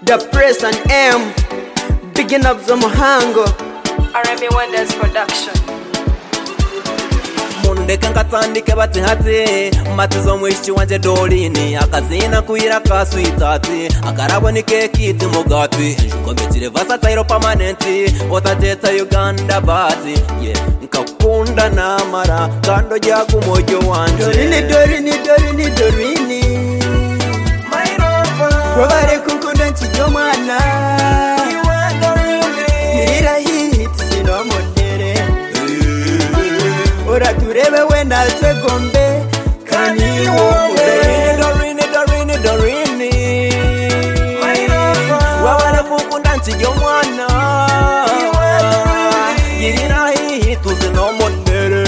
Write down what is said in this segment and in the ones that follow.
The Press and M, bigging up the Muhango. RMA Wonders Production. Mundeke ngatandike bati hati matizo mwishi wanje dolini akazina kuira kaswitati akarabonike kiti mugati njuko betire versatile permanenti otateta Uganda bati yeah nkakunda namara kando jagu mojo wanje Dorini my love wabare kukunda nchijo mwana Nirira hit sino modere Ora turebe wenda twegombe Kani Dorini my love wabare kukunda nchijo mwana Yirira hit sino modere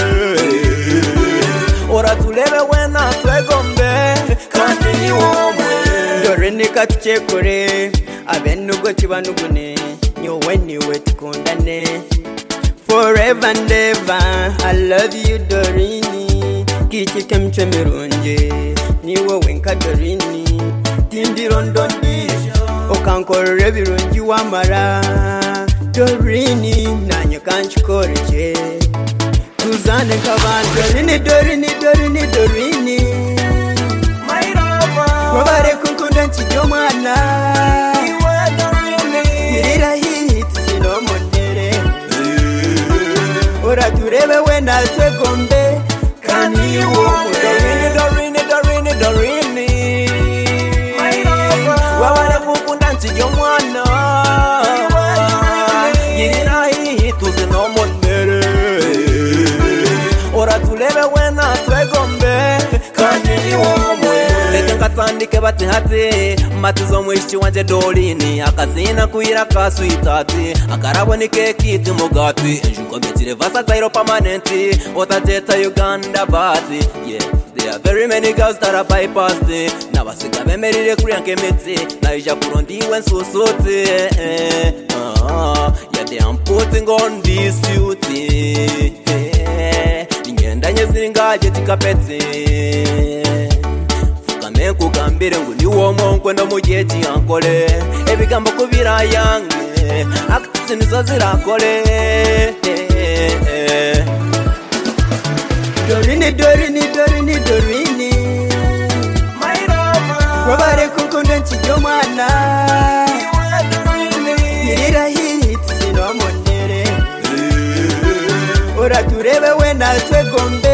Ora turebe wenda twegombe Kani Dorini katuchekore Abenugo chibanugune Nyowe niwe tukundane Forever and ever I love you Dorini Kichi kemche mirunje Niwe wenka Dorini Tindi rondondi Okankore birunji wamara Dorini Nanyo kanchikoreche Tuzane kavan Dorini my love Wabare kukunda nchijo mwana Nirira hit sino modere Ora turebe wenda twegombe Kani Dorini my love wabare kukunda nchijo mwana Yirira hit sino modere Ora turebe wenda twegombe Kani Leke ngatandike bati hati matizo mwishi wanje dolini akazina kuira kaswitati akarabonike kiti mugati njuko betire versatile permanenti otateta Uganda bati yeah there are very many girls that are bypassed nabasiga bemerire kuri yankemetse naija kurondiwe nsusuti yeah they are putting on this duty ingendanye ziringaje tikapetse kugambire ngo ni wo monko no mugiye ankole ebigambo kubira yange acts nizo zirakole Dorini my love wabare kukunda nchijo mwana Nirira hit sino modere Ora turebe wenda twegombe